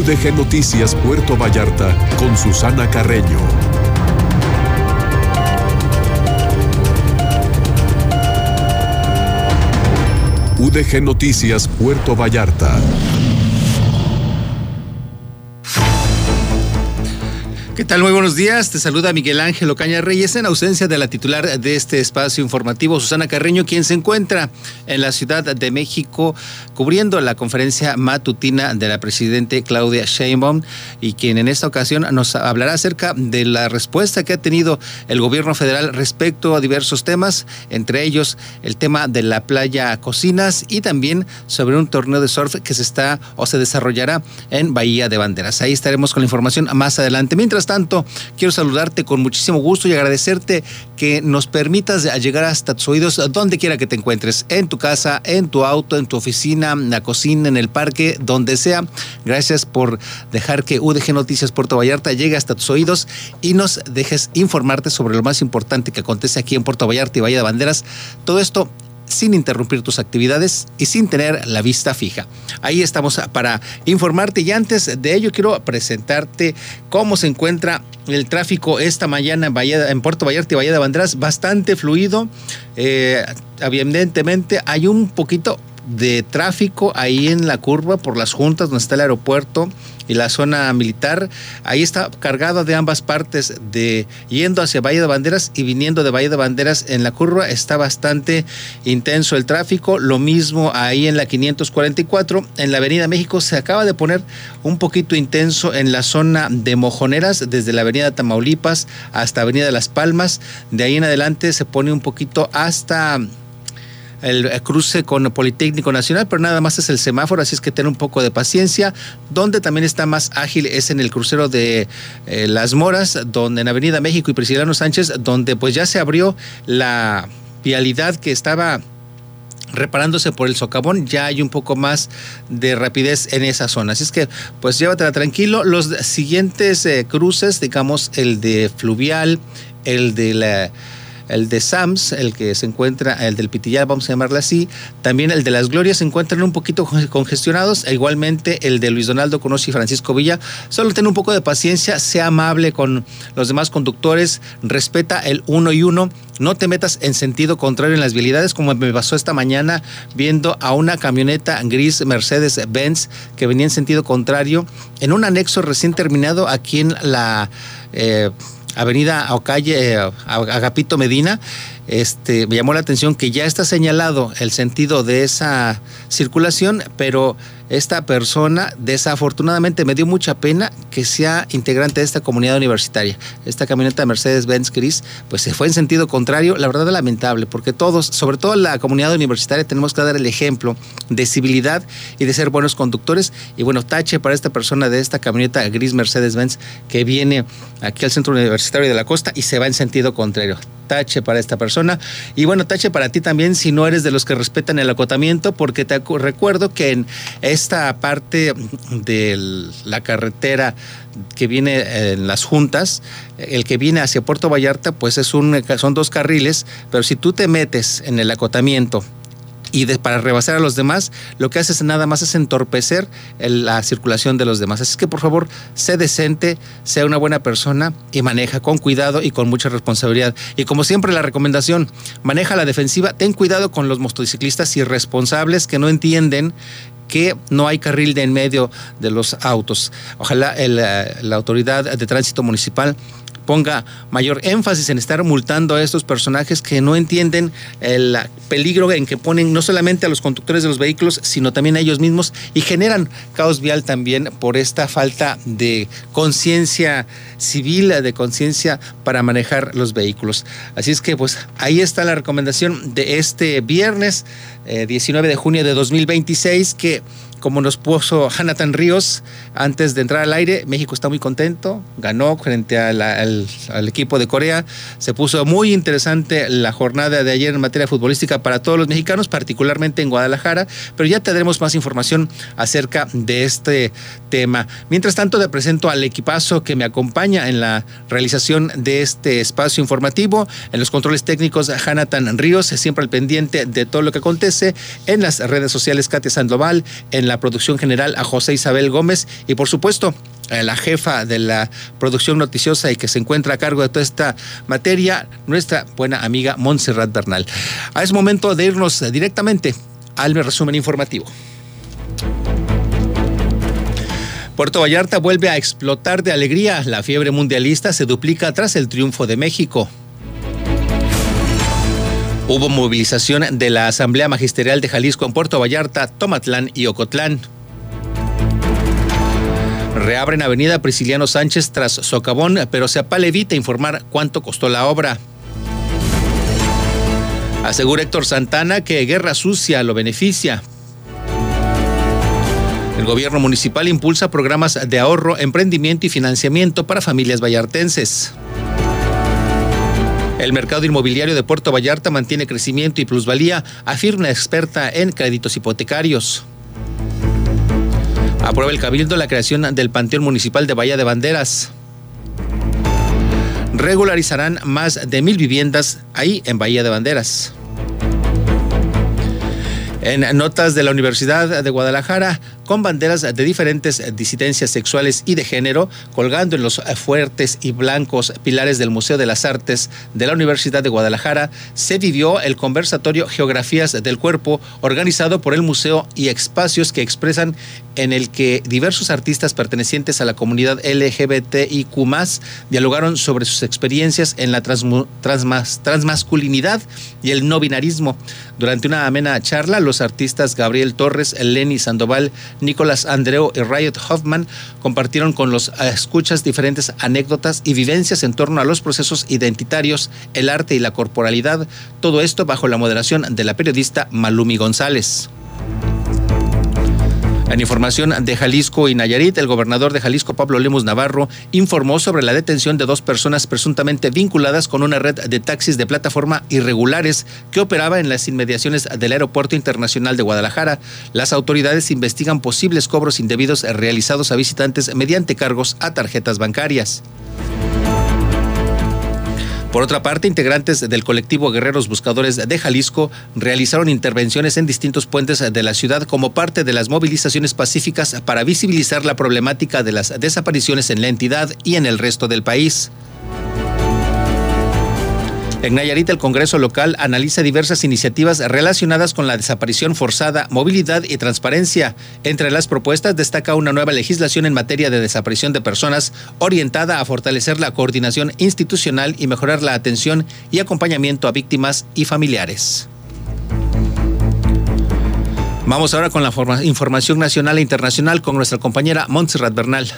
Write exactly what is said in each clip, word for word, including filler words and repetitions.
D G Noticias Puerto Vallarta con Susana Carreño. U D G Noticias Puerto Vallarta. ¿Qué tal? Muy buenos días. Te saluda Miguel Ángel Ocaña Reyes en ausencia de la titular de este espacio informativo, Susana Carreño, quien se encuentra en la Ciudad de México cubriendo la conferencia matutina de la presidenta Claudia Sheinbaum y quien en esta ocasión nos hablará acerca de la respuesta que ha tenido el gobierno federal respecto a diversos temas, entre ellos el tema de la playa Cocinas y también sobre un torneo de surf que se está o se desarrollará en Bahía de Banderas. Ahí estaremos con la información más adelante. Mientras tanto, quiero saludarte con muchísimo gusto y agradecerte que nos permitas llegar hasta tus oídos donde quiera que te encuentres, en tu casa, en tu auto, en tu oficina, en la cocina, en el parque, donde sea. Gracias por dejar que U D G Noticias Puerto Vallarta llegue hasta tus oídos y nos dejes informarte sobre lo más importante que acontece aquí en Puerto Vallarta y Bahía de Banderas. Todo esto sin interrumpir tus actividades y sin tener la vista fija. Ahí estamos para informarte y antes de ello quiero presentarte cómo se encuentra el tráfico esta mañana en, Bahía, en Puerto Vallarta y Bahía de Banderas. Bastante fluido, eh, evidentemente hay un poquito de tráfico ahí en la curva por las juntas donde está el aeropuerto y la zona militar. Ahí está cargado de ambas partes, de yendo hacia Bahía de Banderas y viniendo de Bahía de Banderas. En la curva está bastante intenso el tráfico. Lo mismo ahí en la quinientos cuarenta y cuatro. En la Avenida México se acaba de poner un poquito intenso en la zona de Mojoneras, desde la Avenida Tamaulipas hasta Avenida Las Palmas. De ahí en adelante se pone un poquito hasta el cruce con Politécnico Nacional, pero nada más es el semáforo, así es que ten un poco de paciencia. Donde también está más ágil es en el crucero de eh, Las Moras, donde en Avenida México y Prisciliano Sánchez, donde pues ya se abrió la vialidad que estaba reparándose por el socavón. Ya hay un poco más de rapidez en esa zona, así es que pues llévatela tranquilo. Los siguientes eh, cruces, digamos el de Fluvial, el de la el de Sams, el que se encuentra, el del Pitillal, vamos a llamarle así, también el de Las Glorias se encuentran un poquito congestionados, e igualmente el de Luis Donaldo Conosi y Francisco Villa. Solo ten un poco de paciencia, sea amable con los demás conductores, respeta el uno y uno, no te metas en sentido contrario en las vialidades, como me pasó esta mañana viendo a una camioneta gris Mercedes-Benz que venía en sentido contrario en un anexo recién terminado aquí en la Eh, Avenida o calle Agapito Medina. Este, me llamó la atención que ya está señalado el sentido de esa circulación, pero esta persona desafortunadamente me dio mucha pena que sea integrante de esta comunidad universitaria. Esta camioneta Mercedes-Benz gris pues se fue en sentido contrario. La verdad es lamentable, porque todos, sobre todo la comunidad universitaria, tenemos que dar el ejemplo de civilidad y de ser buenos conductores. Y bueno, tache para esta persona de esta camioneta gris Mercedes-Benz que viene aquí al Centro Universitario de la Costa y se va en sentido contrario. Tache para esta persona. Y bueno, tache para ti también si no eres de los que respetan el acotamiento, porque te recuerdo que en esta parte de la carretera que viene en las juntas, el que viene hacia Puerto Vallarta, pues es un, son dos carriles, pero si tú te metes en el acotamiento y de, para rebasar a los demás, lo que haces nada más es entorpecer el, la circulación de los demás. Así que por favor, sé decente, sea una buena persona y maneja con cuidado y con mucha responsabilidad. Y como siempre, la recomendación, maneja a la defensiva, ten cuidado con los motociclistas irresponsables que no entienden que no hay carril de en medio de los autos. Ojalá el, la autoridad de tránsito municipal ponga mayor énfasis en estar multando a estos personajes que no entienden el peligro en que ponen no solamente a los conductores de los vehículos, sino también a ellos mismos, y generan caos vial también por esta falta de conciencia civil, de conciencia para manejar los vehículos. Así es que pues ahí está la recomendación de este viernes eh, diecinueve de junio de dos mil veintiséis, que como nos puso Jonathan Ríos antes de entrar al aire, México está muy contento, ganó frente a la, al, al equipo de Corea. Se puso muy interesante la jornada de ayer en materia futbolística para todos los mexicanos, particularmente en Guadalajara, pero ya tendremos más información acerca de este tema. Mientras tanto, te presento al equipazo que me acompaña en la realización de este espacio informativo. En los controles técnicos, Jonathan Ríos, siempre al pendiente de todo lo que acontece. En las redes sociales, Katia Sandoval. En la producción general a José Isabel Gómez y por supuesto la jefa de la producción noticiosa y que se encuentra a cargo de toda esta materia, nuestra buena amiga Montserrat Bernal. Ah, es momento de irnos directamente al resumen informativo. Puerto Vallarta vuelve a explotar de alegría. La fiebre mundialista se duplica tras el triunfo de México. Hubo movilización de la Asamblea Magisterial de Jalisco en Puerto Vallarta, Tomatlán y Ocotlán. Reabren Avenida Prisciliano Sánchez tras socavón, pero Seapal evita informar cuánto costó la obra. Asegura Héctor Santana que guerra sucia lo beneficia. El gobierno municipal impulsa programas de ahorro, emprendimiento y financiamiento para familias vallartenses. El mercado inmobiliario de Puerto Vallarta mantiene crecimiento y plusvalía, afirma experta en créditos hipotecarios. Aprueba el Cabildo la creación del Panteón Municipal de Bahía de Banderas. Regularizarán más de mil viviendas ahí en Bahía de Banderas. En notas de la Universidad de Guadalajara, con banderas de diferentes disidencias sexuales y de género, colgando en los fuertes y blancos pilares del Museo de las Artes de la Universidad de Guadalajara, se vivió el conversatorio Geografías del Cuerpo, organizado por el museo y espacios que expresan, en el que diversos artistas pertenecientes a la comunidad L G B T I Q más, dialogaron sobre sus experiencias en la transmu, transmas, transmasculinidad y el no binarismo. Durante una amena charla, los artistas Gabriel Torres, Lenny Sandoval, Nicolás Andreu y Riot Hoffman compartieron con los escuchas diferentes anécdotas y vivencias en torno a los procesos identitarios, el arte y la corporalidad, todo esto bajo la moderación de la periodista Malumi González. En información de Jalisco y Nayarit, el gobernador de Jalisco, Pablo Lemus Navarro, informó sobre la detención de dos personas presuntamente vinculadas con una red de taxis de plataforma irregulares que operaba en las inmediaciones del Aeropuerto Internacional de Guadalajara. Las autoridades investigan posibles cobros indebidos realizados a visitantes mediante cargos a tarjetas bancarias. Por otra parte, integrantes del colectivo Guerreros Buscadores de Jalisco realizaron intervenciones en distintos puentes de la ciudad como parte de las movilizaciones pacíficas para visibilizar la problemática de las desapariciones en la entidad y en el resto del país. En Nayarit, el Congreso local analiza diversas iniciativas relacionadas con la desaparición forzada, movilidad y transparencia. Entre las propuestas destaca una nueva legislación en materia de desaparición de personas orientada a fortalecer la coordinación institucional y mejorar la atención y acompañamiento a víctimas y familiares. Vamos ahora con la información nacional e internacional con nuestra compañera Montserrat Bernal.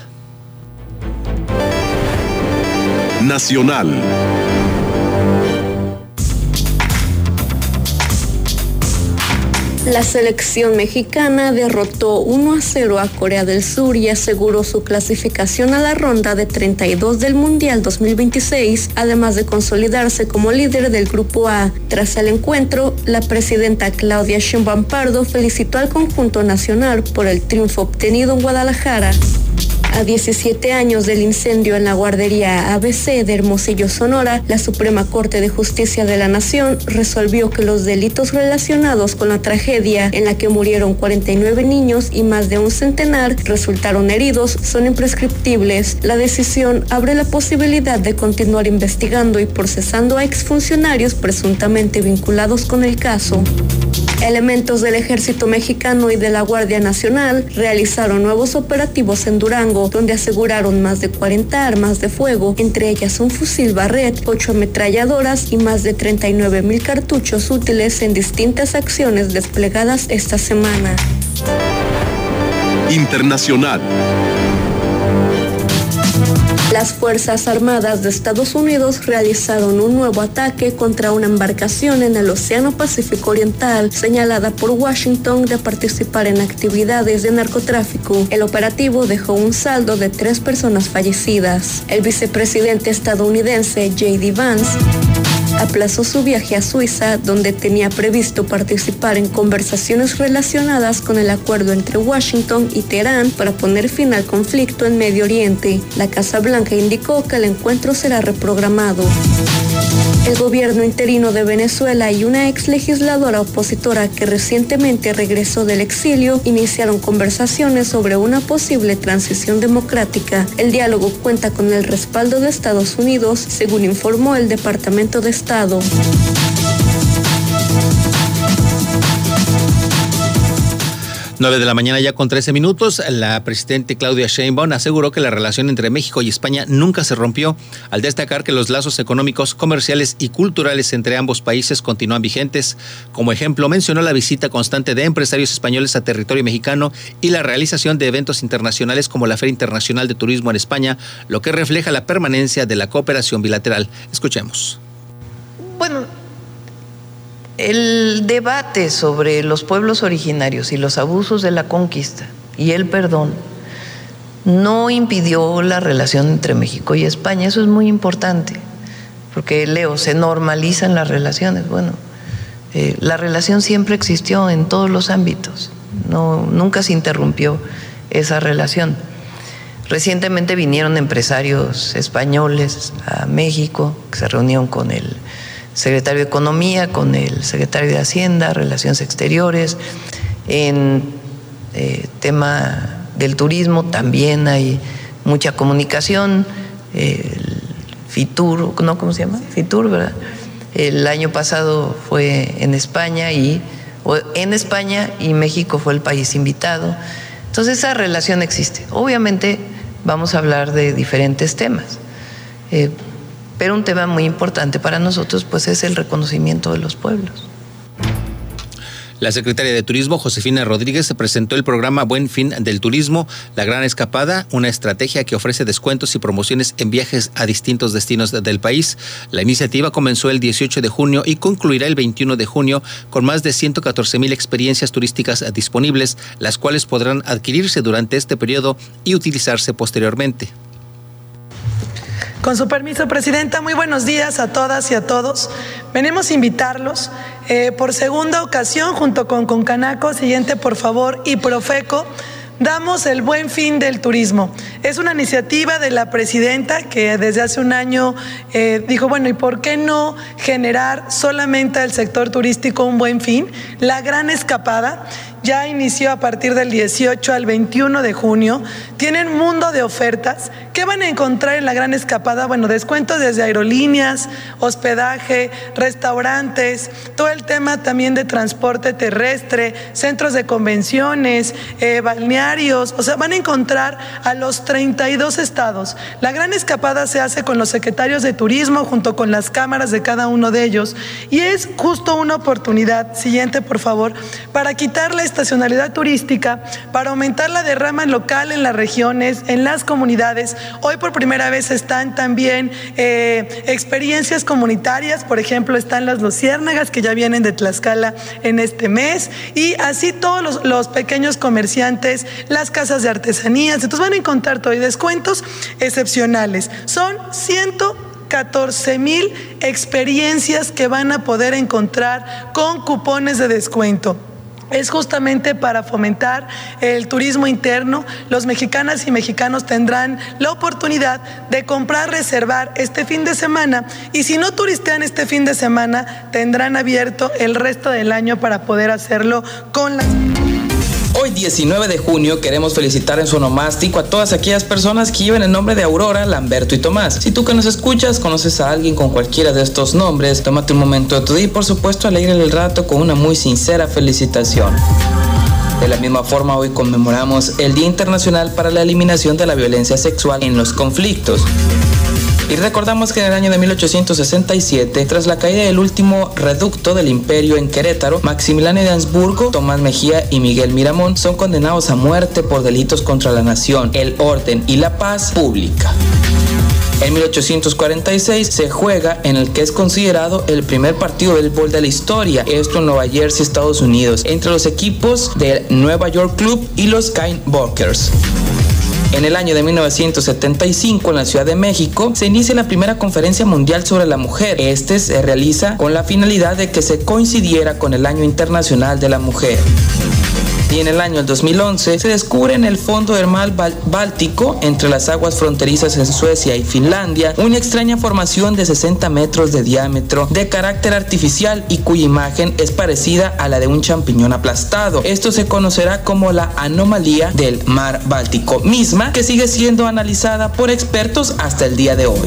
Nacional. La selección mexicana derrotó uno a cero a Corea del Sur y aseguró su clasificación a la ronda de treinta y dos del Mundial dos mil veintiséis, además de consolidarse como líder del Grupo A. Tras el encuentro, la presidenta Claudia Sheinbaum Pardo felicitó al conjunto nacional por el triunfo obtenido en Guadalajara. A diecisiete años del incendio en la guardería A B C de Hermosillo, Sonora, la Suprema Corte de Justicia de la Nación resolvió que los delitos relacionados con la tragedia en la que murieron cuarenta y nueve niños y más de un centenar resultaron heridos son imprescriptibles. La decisión abre la posibilidad de continuar investigando y procesando a exfuncionarios presuntamente vinculados con el caso. Elementos del Ejército Mexicano y de la Guardia Nacional realizaron nuevos operativos en Durango, donde aseguraron más de cuarenta armas de fuego, entre ellas un fusil Barrett, ocho ametralladoras y más de treinta y nueve mil cartuchos útiles en distintas acciones desplegadas esta semana. Internacional. Las Fuerzas Armadas de Estados Unidos realizaron un nuevo ataque contra una embarcación en el Océano Pacífico Oriental, señalada por Washington de participar en actividades de narcotráfico. El operativo dejó un saldo de tres personas fallecidas. El vicepresidente estadounidense J D Vance aplazó su viaje a Suiza, donde tenía previsto participar en conversaciones relacionadas con el acuerdo entre Washington y Teherán para poner fin al conflicto en Medio Oriente. La Casa Blanca indicó que el encuentro será reprogramado. El gobierno interino de Venezuela y una ex legisladora opositora que recientemente regresó del exilio iniciaron conversaciones sobre una posible transición democrática. El diálogo cuenta con el respaldo de Estados Unidos, según informó el Departamento de Estado. nueve de la mañana ya con trece minutos, la presidenta Claudia Sheinbaum aseguró que la relación entre México y España nunca se rompió, al destacar que los lazos económicos, comerciales y culturales entre ambos países continúan vigentes. Como ejemplo, mencionó la visita constante de empresarios españoles a territorio mexicano y la realización de eventos internacionales como la Feria Internacional de Turismo en España, lo que refleja la permanencia de la cooperación bilateral. Escuchemos. Bueno, el debate sobre los pueblos originarios y los abusos de la conquista y el perdón no impidió la relación entre México y España. Eso es muy importante, porque, Leo, se normalizan las relaciones. Bueno, eh, la relación siempre existió en todos los ámbitos, no, nunca se interrumpió esa relación. Recientemente vinieron empresarios españoles a México, que se reunieron con el secretario de Economía, con el secretario de Hacienda, Relaciones Exteriores. En eh, tema del turismo también hay mucha comunicación. El Fitur, ¿no? ¿Cómo se llama? Fitur, ¿verdad? El año pasado fue en España y en España y México fue el país invitado. Entonces esa relación existe. Obviamente vamos a hablar de diferentes temas. Eh, Pero un tema muy importante para nosotros, pues, es el reconocimiento de los pueblos. La secretaria de Turismo, Josefina Rodríguez, presentó el programa Buen Fin del Turismo, La Gran Escapada, una estrategia que ofrece descuentos y promociones en viajes a distintos destinos del país. La iniciativa comenzó el dieciocho de junio y concluirá el veintiuno de junio con más de ciento catorce mil experiencias turísticas disponibles, las cuales podrán adquirirse durante este periodo y utilizarse posteriormente. Con su permiso, Presidenta, muy buenos días a todas y a todos. Venimos a invitarlos eh, por segunda ocasión, junto con Concanaco, siguiente por favor, y Profeco, damos el Buen Fin del Turismo. Es una iniciativa de la Presidenta que desde hace un año eh, dijo, bueno, ¿y por qué no generar solamente al sector turístico un buen fin? La Gran Escapada ya inició a partir del dieciocho al veintiuno de junio. Tienen un mundo de ofertas. ¿Qué van a encontrar en la Gran Escapada? Bueno, descuentos desde aerolíneas, hospedaje, restaurantes, todo el tema también de transporte terrestre, centros de convenciones, eh, balnearios. O sea, van a encontrar a los treinta y dos estados. La Gran Escapada se hace con los secretarios de turismo junto con las cámaras de cada uno de ellos y es justo una oportunidad, siguiente por favor, para quitar la estacionalidad turística, para aumentar la derrama local en las regiones, en las comunidades. Hoy por primera vez están también eh, experiencias comunitarias, por ejemplo están las luciérnagas que ya vienen de Tlaxcala en este mes y así todos los, los pequeños comerciantes, las casas de artesanías. Entonces van a encontrar todo y descuentos excepcionales. Son ciento catorce mil experiencias que van a poder encontrar con cupones de descuento. Es justamente para fomentar el turismo interno. Los mexicanas y mexicanos tendrán la oportunidad de comprar, reservar este fin de semana y si no turistean este fin de semana, tendrán abierto el resto del año para poder hacerlo con las... Hoy diecinueve de junio queremos felicitar en su onomástico a todas aquellas personas que llevan el nombre de Aurora, Lamberto y Tomás. Si tú que nos escuchas conoces a alguien con cualquiera de estos nombres, tómate un momento de tu día y por supuesto alégrale el rato con una muy sincera felicitación. De la misma forma, hoy conmemoramos el Día Internacional para la Eliminación de la Violencia Sexual en los Conflictos. Y recordamos que en el año de mil ochocientos sesenta y siete, tras la caída del último reducto del imperio en Querétaro, Maximiliano de Habsburgo, Tomás Mejía y Miguel Miramón son condenados a muerte por delitos contra la nación, el orden y la paz pública. En mil ochocientos cuarenta y seis se juega en el que es considerado el primer partido de béisbol de la historia, esto en Nueva Jersey, Estados Unidos, entre los equipos del Nueva York Club y los Knickerbockers. En el año de mil novecientos setenta y cinco, en la Ciudad de México, se inicia la primera conferencia mundial sobre la mujer. Este se realiza con la finalidad de que se coincidiera con el Año Internacional de la Mujer. Y en el año dos mil once se descubre en el fondo del mar Báltico, entre las aguas fronterizas en Suecia y Finlandia, una extraña formación de sesenta metros de diámetro de carácter artificial y cuya imagen es parecida a la de un champiñón aplastado. Esto se conocerá como la anomalía del mar Báltico, misma que sigue siendo analizada por expertos hasta el día de hoy.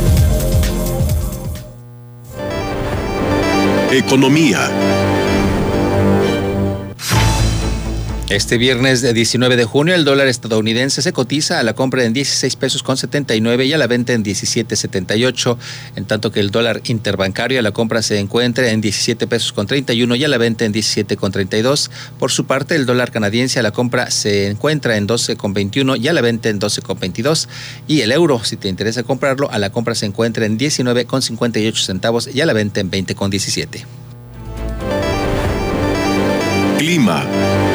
Economía. Este viernes diecinueve de junio el dólar estadounidense se cotiza a la compra en dieciséis pesos con setenta y nueve y a la venta en diecisiete setenta y ocho, en tanto que el dólar interbancario a la compra se encuentra en diecisiete pesos con treinta y uno y a la venta en diecisiete con treinta y dos. Por su parte, el dólar canadiense a la compra se encuentra en doce con veintiuno y a la venta en doce con veintidós. Y el euro, si te interesa comprarlo, a la compra se encuentra en diecinueve con cincuenta y ocho centavos y a la venta en veinte con diecisiete. Clima.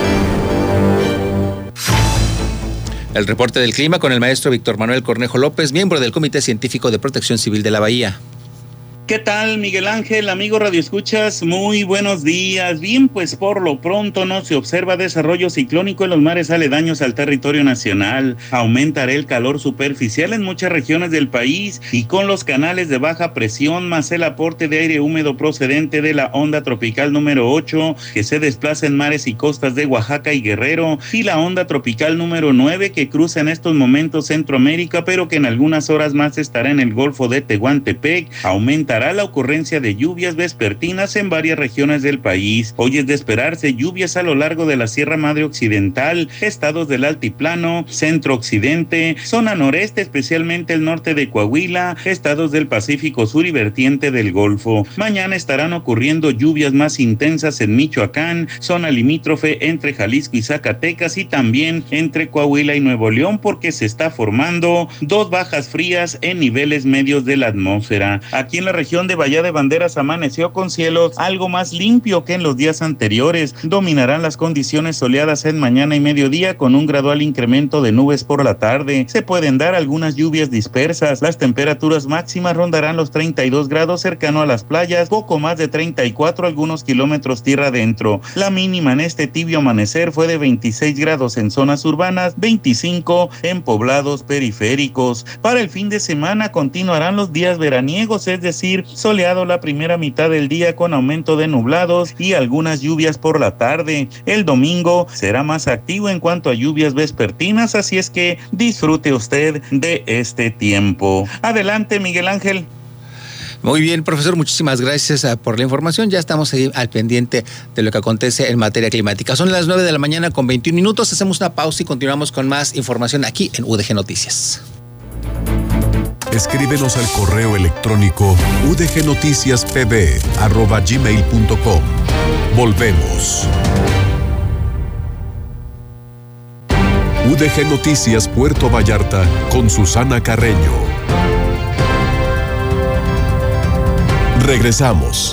El reporte del clima con el maestro Víctor Manuel Cornejo López, miembro del Comité Científico de Protección Civil de la Bahía. ¿Qué tal, Miguel Ángel, amigo Radio Escuchas? Muy buenos días. Bien, pues por lo pronto no se observa desarrollo ciclónico en los mares aledaños al territorio nacional. Aumentará el calor superficial en muchas regiones del país y con los canales de baja presión más el aporte de aire húmedo procedente de la onda tropical número ocho que se desplaza en mares y costas de Oaxaca y Guerrero y la onda tropical número nueve que cruza en estos momentos Centroamérica pero que en algunas horas más estará en el Golfo de Tehuantepec. Aumentará la ocurrencia de lluvias vespertinas en varias regiones del país. Hoy es de esperarse lluvias a lo largo de la Sierra Madre Occidental, estados del Altiplano, Centro Occidente, zona noreste, especialmente el norte de Coahuila, estados del Pacífico Sur y vertiente del Golfo. Mañana estarán ocurriendo lluvias más intensas en Michoacán, zona limítrofe entre Jalisco y Zacatecas y también entre Coahuila y Nuevo León porque se está formando dos bajas frías en niveles medios de la atmósfera. Aquí en la región de Bahía de Banderas amaneció con cielos algo más limpio que en los días anteriores. Dominarán las condiciones soleadas en mañana y mediodía con un gradual incremento de nubes por la tarde. Se pueden dar algunas lluvias dispersas. Las temperaturas máximas rondarán los treinta y dos grados cercano a las playas, poco más de treinta y cuatro algunos kilómetros tierra adentro. La mínima en este tibio amanecer fue de veintiséis grados en zonas urbanas, veinticinco en poblados periféricos. Para el fin de semana continuarán los días veraniegos, es decir, soleado la primera mitad del día con aumento de nublados y algunas lluvias por la tarde. El domingo será más activo en cuanto a lluvias vespertinas, así es que disfrute usted de este tiempo. Adelante, Miguel Ángel. Muy bien, profesor, muchísimas gracias por la información. Ya estamos ahí al pendiente de lo que acontece en materia climática. Son las nueve de la mañana con veintiún minutos. Hacemos una pausa y continuamos con más información aquí en U D G Noticias. Escríbenos al correo electrónico u d g noticias p b arroba gmail punto com. Volvemos. U D G Noticias Puerto Vallarta con Susana Carreño. Regresamos.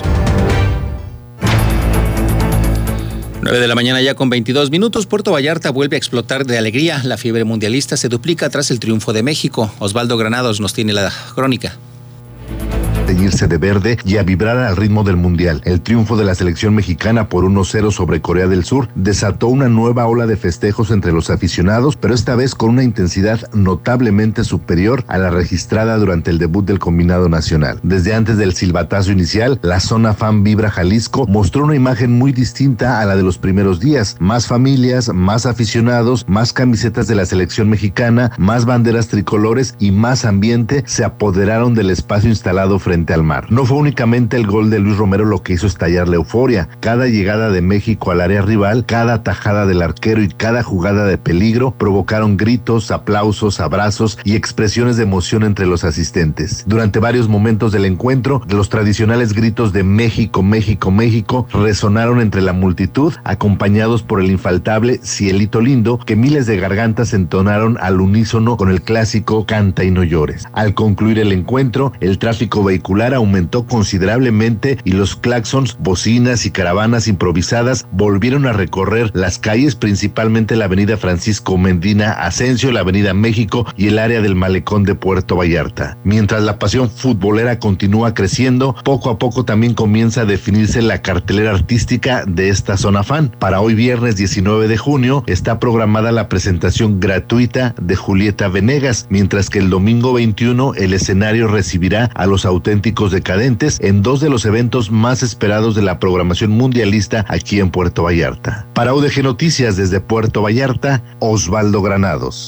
nueve de la mañana ya con veintidós minutos. Puerto Vallarta vuelve a explotar de alegría. La fiebre mundialista se duplica tras el triunfo de México. Osvaldo Granados nos tiene la crónica. Teñirse de verde y a vibrar al ritmo del mundial. El triunfo de la selección mexicana por uno cero sobre Corea del Sur desató una nueva ola de festejos entre los aficionados, pero esta vez con una intensidad notablemente superior a la registrada durante el debut del combinado nacional. Desde antes del silbatazo inicial, la zona Fan Vibra Jalisco mostró una imagen muy distinta a la de los primeros días. Más familias, más aficionados, más camisetas de la selección mexicana, más banderas tricolores y más ambiente se apoderaron del espacio instalado frente al mar. No fue únicamente el gol de Luis Romero lo que hizo estallar la euforia. Cada llegada de México al área rival, cada tajada del arquero y cada jugada de peligro provocaron gritos, aplausos, abrazos y expresiones de emoción entre los asistentes. Durante varios momentos del encuentro, los tradicionales gritos de México, México, México resonaron entre la multitud, acompañados por el infaltable Cielito Lindo, que miles de gargantas entonaron al unísono con el clásico Canta y no llores. Al concluir el encuentro, el tráfico vehicular vehicular aumentó considerablemente y los claxons, bocinas y caravanas improvisadas volvieron a recorrer las calles, principalmente la avenida Francisco Medina Asensio, la avenida México y el área del malecón de Puerto Vallarta. Mientras la pasión futbolera continúa creciendo, poco a poco también comienza a definirse la cartelera artística de esta zona fan. Para hoy viernes diecinueve de junio está programada la presentación gratuita de Julieta Venegas, mientras que el domingo veintiuno el escenario recibirá a Los Auténticos Decadentes en dos de los eventos más esperados de la programación mundialista aquí en Puerto Vallarta. Para U D G Noticias desde Puerto Vallarta, Osvaldo Granados.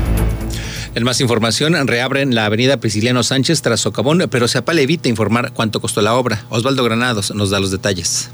En más información, reabren la avenida Prisciliano Sánchez tras socavón, pero Seapal evita informar cuánto costó la obra. Osvaldo Granados nos da los detalles.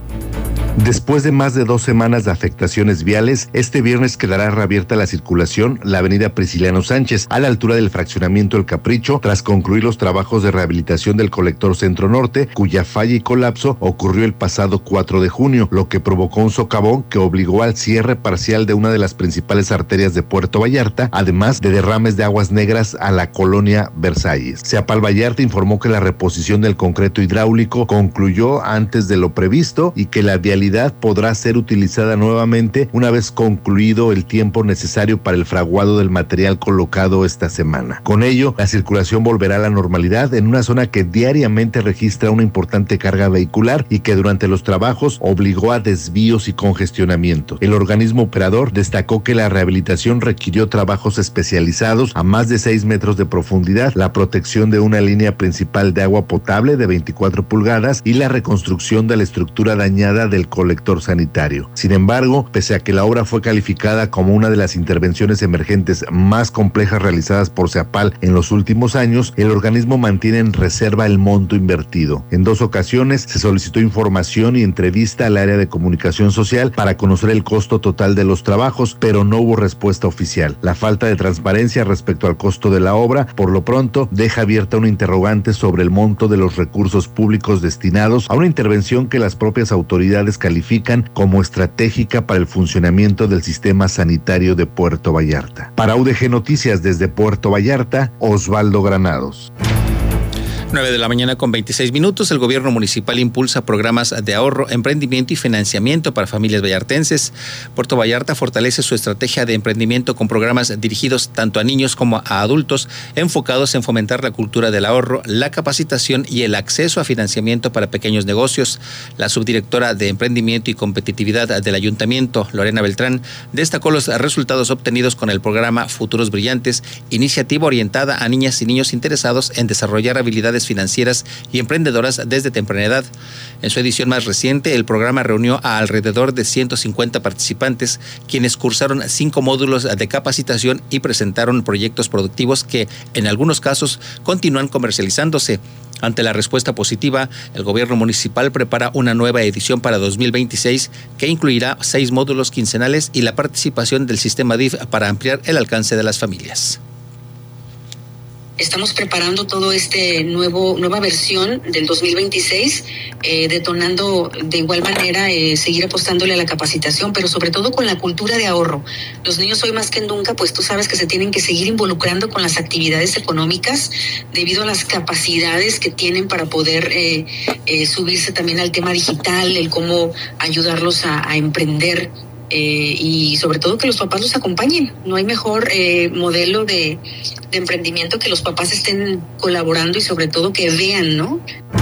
Después de más de dos semanas de afectaciones viales, este viernes quedará reabierta la circulación la avenida Prisciliano Sánchez a la altura del fraccionamiento El Capricho tras concluir los trabajos de rehabilitación del colector Centro Norte, cuya falla y colapso ocurrió el pasado cuatro de junio, lo que provocó un socavón que obligó al cierre parcial de una de las principales arterias de Puerto Vallarta, además de derrames de aguas negras a la colonia Versalles. Seapal Vallarta informó que la reposición del concreto hidráulico concluyó antes de lo previsto y que la vialidad podrá ser utilizada nuevamente una vez concluido el tiempo necesario para el fraguado del material colocado esta semana. Con ello, la circulación volverá a la normalidad en una zona que diariamente registra una importante carga vehicular y que durante los trabajos obligó a desvíos y congestionamiento. El organismo operador destacó que la rehabilitación requirió trabajos especializados a más de seis metros de profundidad, la protección de una línea principal de agua potable de veinticuatro pulgadas y la reconstrucción de la estructura dañada del colector sanitario. Sin embargo, pese a que la obra fue calificada como una de las intervenciones emergentes más complejas realizadas por Seapal en los últimos años, el organismo mantiene en reserva el monto invertido. En dos ocasiones se solicitó información y entrevista al área de comunicación social para conocer el costo total de los trabajos, pero no hubo respuesta oficial. La falta de transparencia respecto al costo de la obra, por lo pronto, deja abierta una interrogante sobre el monto de los recursos públicos destinados a una intervención que las propias autoridades califican como estratégica para el funcionamiento del sistema sanitario de Puerto Vallarta. Para U D G Noticias desde Puerto Vallarta, Osvaldo Granados. nueve de la mañana con veintiséis minutos, el gobierno municipal impulsa programas de ahorro, emprendimiento y financiamiento para familias vallartenses. Puerto Vallarta fortalece su estrategia de emprendimiento con programas dirigidos tanto a niños como a adultos, enfocados en fomentar la cultura del ahorro, la capacitación y el acceso a financiamiento para pequeños negocios. La subdirectora de Emprendimiento y Competitividad del Ayuntamiento, Lorena Beltrán, destacó los resultados obtenidos con el programa Futuros Brillantes, iniciativa orientada a niñas y niños interesados en desarrollar habilidades financieras y emprendedoras desde temprana edad. En su edición más reciente, el programa reunió a alrededor de ciento cincuenta participantes, quienes cursaron cinco módulos de capacitación y presentaron proyectos productivos que, en algunos casos, continúan comercializándose. Ante la respuesta positiva, el gobierno municipal prepara una nueva edición para dos mil veintiséis que incluirá seis módulos quincenales y la participación del sistema D I F para ampliar el alcance de las familias. Estamos preparando todo este nuevo nueva versión del dos mil veintiséis, eh, detonando de igual manera eh, seguir apostándole a la capacitación, pero sobre todo con la cultura de ahorro. Los niños hoy más que nunca, pues tú sabes que se tienen que seguir involucrando con las actividades económicas debido a las capacidades que tienen para poder eh, eh, subirse también al tema digital, el cómo ayudarlos a, a emprender. Eh, y sobre todo que los papás los acompañen. No hay mejor eh, modelo de, de emprendimiento que los papás estén colaborando y sobre todo que vean, ¿no?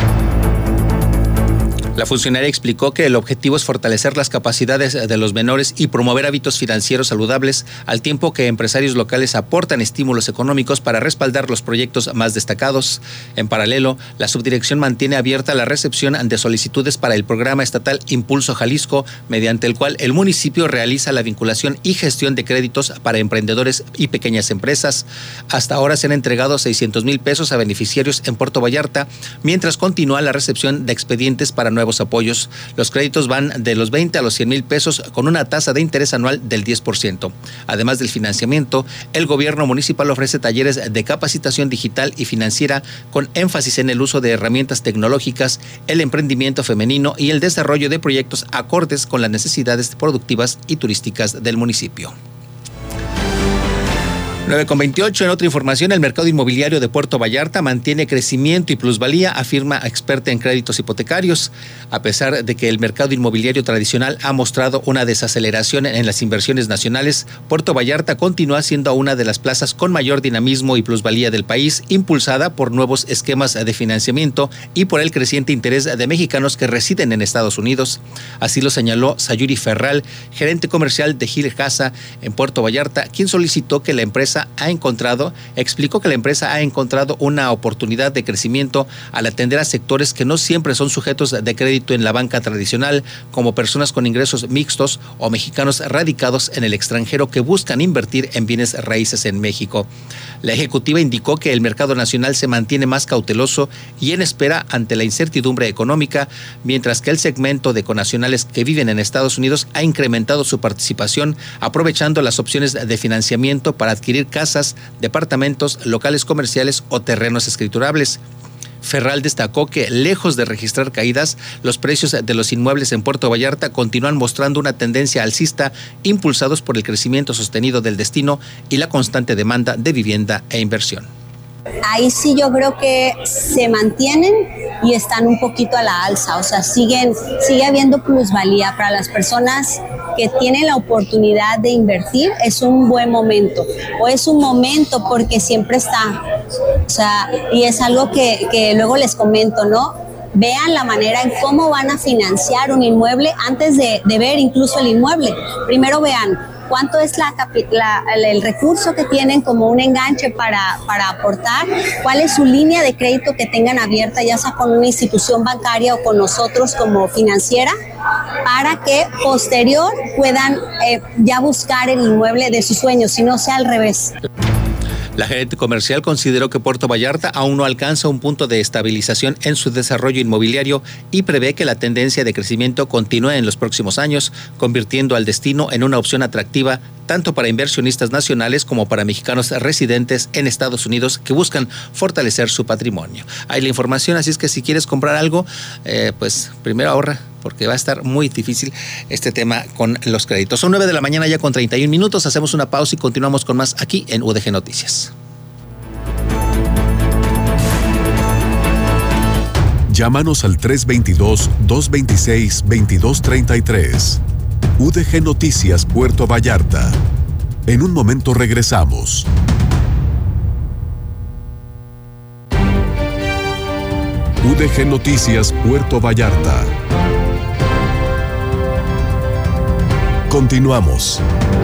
La funcionaria explicó que el objetivo es fortalecer las capacidades de los menores y promover hábitos financieros saludables, al tiempo que empresarios locales aportan estímulos económicos para respaldar los proyectos más destacados. En paralelo, la subdirección mantiene abierta la recepción de solicitudes para el programa estatal Impulso Jalisco, mediante el cual el municipio realiza la vinculación y gestión de créditos para emprendedores y pequeñas empresas. Hasta ahora se han entregado seiscientos mil pesos a beneficiarios en Puerto Vallarta, mientras continúa la recepción de expedientes para nuevos apoyos. Los créditos van de los veinte a los cien mil pesos con una tasa de interés anual del diez por ciento. Además del financiamiento, el gobierno municipal ofrece talleres de capacitación digital y financiera con énfasis en el uso de herramientas tecnológicas, el emprendimiento femenino y el desarrollo de proyectos acordes con las necesidades productivas y turísticas del municipio. nueve con veintiocho, en otra información, el mercado inmobiliario de Puerto Vallarta mantiene crecimiento y plusvalía, afirma experta en créditos hipotecarios. A pesar de que el mercado inmobiliario tradicional ha mostrado una desaceleración en las inversiones nacionales, Puerto Vallarta continúa siendo una de las plazas con mayor dinamismo y plusvalía del país, impulsada por nuevos esquemas de financiamiento y por el creciente interés de mexicanos que residen en Estados Unidos. Así lo señaló Sayuri Ferral, gerente comercial de Gil Casa en Puerto Vallarta, quien solicitó que la empresa ha encontrado, explicó que la empresa ha encontrado una oportunidad de crecimiento al atender a sectores que no siempre son sujetos de crédito en la banca tradicional, como personas con ingresos mixtos o mexicanos radicados en el extranjero que buscan invertir en bienes raíces en México. La ejecutiva indicó que el mercado nacional se mantiene más cauteloso y en espera ante la incertidumbre económica, mientras que el segmento de connacionales que viven en Estados Unidos ha incrementado su participación, aprovechando las opciones de financiamiento para adquirir casas, departamentos, locales comerciales o terrenos escriturables. Ferral destacó que, lejos de registrar caídas, los precios de los inmuebles en Puerto Vallarta continúan mostrando una tendencia alcista, impulsados por el crecimiento sostenido del destino y la constante demanda de vivienda e inversión. Ahí sí yo creo que se mantienen y están un poquito a la alza, o sea, siguen, sigue habiendo plusvalía para las personas que tienen la oportunidad de invertir. Es un buen momento, o es un momento porque siempre está, o sea, y es algo que, que luego les comento, ¿no? Vean la manera en cómo van a financiar un inmueble antes de, de ver incluso el inmueble. Primero vean cuánto es la, la, el recurso que tienen como un enganche para, para aportar, cuál es su línea de crédito que tengan abierta, ya sea con una institución bancaria o con nosotros como financiera, para que posterior puedan eh, ya buscar el inmueble de sus sueños, si no sea al revés. La gerente comercial consideró que Puerto Vallarta aún no alcanza un punto de estabilización en su desarrollo inmobiliario y prevé que la tendencia de crecimiento continúe en los próximos años, convirtiendo al destino en una opción atractiva tanto para inversionistas nacionales como para mexicanos residentes en Estados Unidos que buscan fortalecer su patrimonio. Hay la información, así es que si quieres comprar algo, eh, pues primero ahorra, porque va a estar muy difícil este tema con los créditos. Son nueve de la mañana ya con treinta y un minutos. Hacemos una pausa y continuamos con más aquí en U D G Noticias. Llámanos al tres dos dos, dos dos seis, dos dos tres tres. U D G Noticias Puerto Vallarta. En un momento regresamos. U D G Noticias Puerto Vallarta. Continuamos.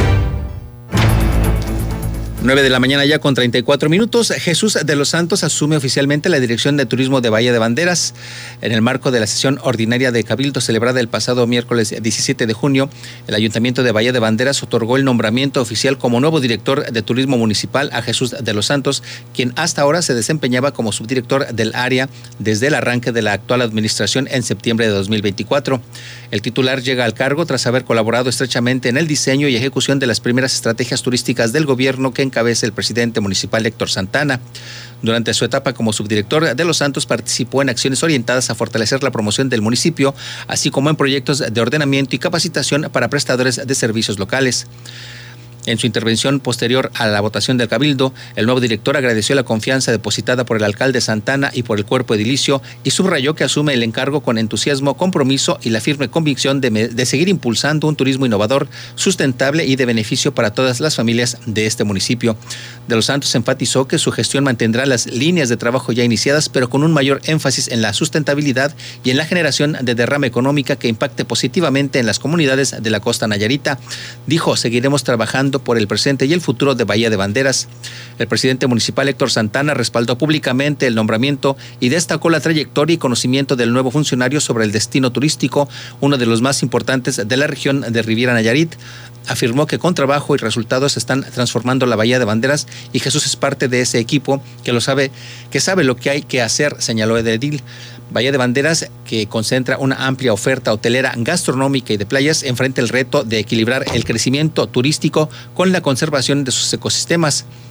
nueve de la mañana ya con treinta y cuatro minutos. Jesús de los Santos asume oficialmente la dirección de turismo de Bahía de Banderas. En el marco de la sesión ordinaria de Cabildo celebrada el pasado miércoles diecisiete de junio, el Ayuntamiento de Bahía de Banderas otorgó el nombramiento oficial como nuevo director de turismo municipal a Jesús de los Santos, quien hasta ahora se desempeñaba como subdirector del área desde el arranque de la actual administración en septiembre de dos mil veinticuatro. El titular llega al cargo tras haber colaborado estrechamente en el diseño y ejecución de las primeras estrategias turísticas del gobierno que encabeza el presidente municipal Héctor Santana. Durante su etapa como subdirector de Los Santos participó en acciones orientadas a fortalecer la promoción del municipio, así como en proyectos de ordenamiento y capacitación para prestadores de servicios locales. En su intervención posterior a la votación del Cabildo, el nuevo director agradeció la confianza depositada por el alcalde Santana y por el cuerpo edilicio y subrayó que asume el encargo con entusiasmo, compromiso y la firme convicción de, de seguir impulsando un turismo innovador, sustentable y de beneficio para todas las familias de este municipio. De los Santos enfatizó que su gestión mantendrá las líneas de trabajo ya iniciadas, pero con un mayor énfasis en la sustentabilidad y en la generación de derrama económica que impacte positivamente en las comunidades de la costa nayarita. Dijo, seguiremos trabajando por el presente y el futuro de Bahía de Banderas. El presidente municipal Héctor Santana respaldó públicamente el nombramiento y destacó la trayectoria y conocimiento del nuevo funcionario sobre el destino turístico, uno de los más importantes de la región de Riviera Nayarit. Afirmó que con trabajo y resultados están transformando la Bahía de Banderas y Jesús es parte de ese equipo que lo sabe, que sabe lo que hay que hacer, señaló el edil. Bahía de Banderas, que concentra una amplia oferta hotelera, gastronómica y de playas, enfrenta el reto de equilibrar el crecimiento turístico con la conservación de sus ecosistemas.